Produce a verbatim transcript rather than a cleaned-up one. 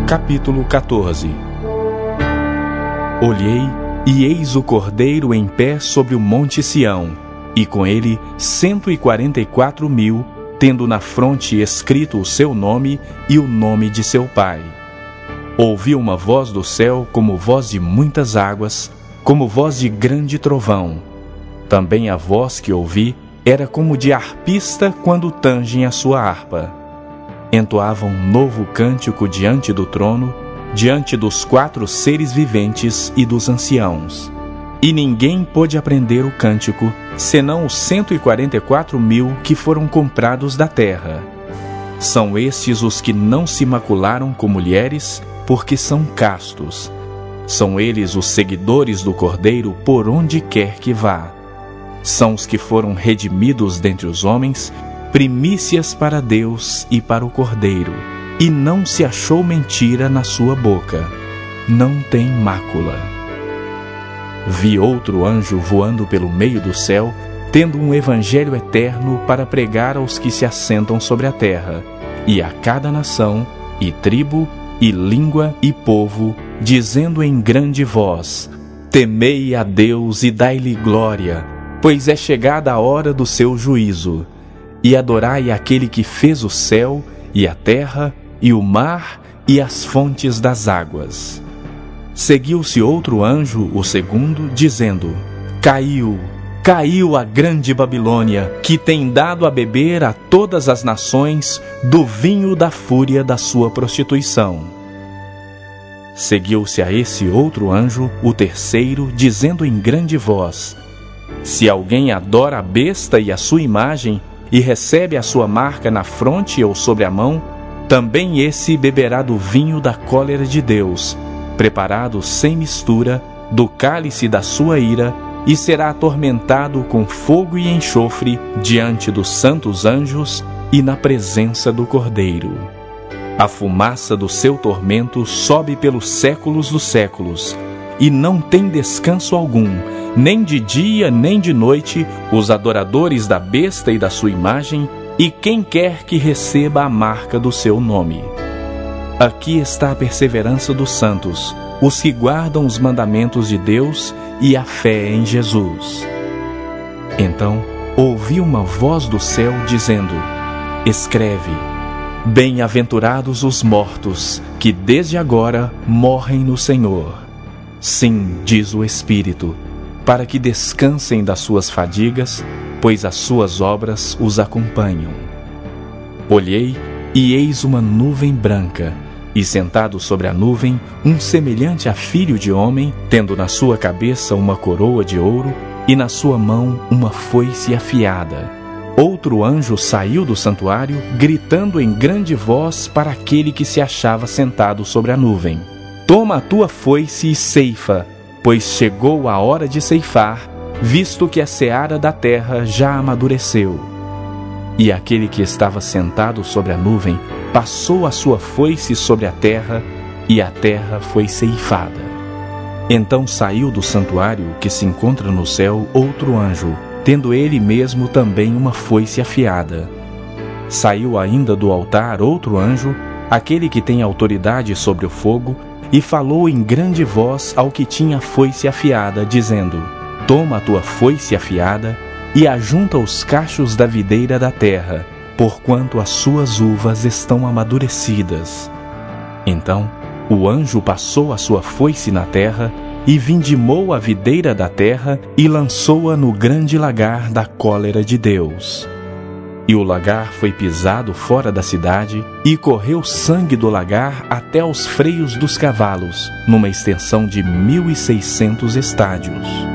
Capítulo quatorze. Olhei, e eis o Cordeiro em pé sobre o monte Sião, e com ele cento e quarenta e quatro mil, tendo na fronte escrito o seu nome e o nome de seu pai. Ouvi uma voz do céu como voz de muitas águas, como voz de grande trovão. Também a voz que ouvi era como de harpista quando tangem a sua harpa. Entoava um novo cântico diante do trono, diante dos quatro seres viventes e dos anciãos. E ninguém pôde aprender o cântico, senão os cento e quarenta e quatro mil que foram comprados da terra. São estes os que não se macularam com mulheres, porque são castos. São eles os seguidores do Cordeiro por onde quer que vá. São os que foram redimidos dentre os homens, primícias para Deus e para o Cordeiro, e não se achou mentira na sua boca. Não tem mácula. Vi outro anjo voando pelo meio do céu, tendo um evangelho eterno para pregar aos que se assentam sobre a terra, e a cada nação, e tribo, e língua, e povo, dizendo em grande voz: Temei a Deus e dai-lhe glória, pois é chegada a hora do seu juízo. E adorai aquele que fez o céu, e a terra, e o mar, e as fontes das águas. Seguiu-se outro anjo, o segundo, dizendo: Caiu, caiu a grande Babilônia, que tem dado a beber a todas as nações do vinho da fúria da sua prostituição. Seguiu-se a esse outro anjo, o terceiro, dizendo em grande voz: Se alguém adora a besta e a sua imagem, e recebe a sua marca na fronte ou sobre a mão, também esse beberá do vinho da cólera de Deus, preparado sem mistura, do cálice da sua ira, e será atormentado com fogo e enxofre diante dos santos anjos e na presença do Cordeiro. A fumaça do seu tormento sobe pelos séculos dos séculos, e não tem descanso algum, nem de dia nem de noite, os adoradores da besta e da sua imagem, e quem quer que receba a marca do seu nome. Aqui está a perseverança dos santos, os que guardam os mandamentos de Deus e a fé em Jesus. Então ouvi uma voz do céu dizendo: Escreve: Bem-aventurados os mortos, que desde agora morrem no Senhor. Sim, diz o Espírito, para que descansem das suas fadigas, pois as suas obras os acompanham. Olhei, e eis uma nuvem branca, e sentado sobre a nuvem, um semelhante a filho de homem, tendo na sua cabeça uma coroa de ouro, e na sua mão uma foice afiada. Outro anjo saiu do santuário, gritando em grande voz para aquele que se achava sentado sobre a nuvem: Toma a tua foice e ceifa, pois chegou a hora de ceifar, visto que a seara da terra já amadureceu. E aquele que estava sentado sobre a nuvem passou a sua foice sobre a terra, e a terra foi ceifada. Então saiu do santuário que se encontra no céu outro anjo, tendo ele mesmo também uma foice afiada. Saiu ainda do altar outro anjo, aquele que tem autoridade sobre o fogo, e falou em grande voz ao que tinha a foice afiada, dizendo: Toma a tua foice afiada e ajunta os cachos da videira da terra, porquanto as suas uvas estão amadurecidas. Então o anjo passou a sua foice na terra, e vindimou a videira da terra, e lançou-a no grande lagar da cólera de Deus. E o lagar foi pisado fora da cidade, e correu sangue do lagar até aos freios dos cavalos, numa extensão de mil e seiscentos estádios.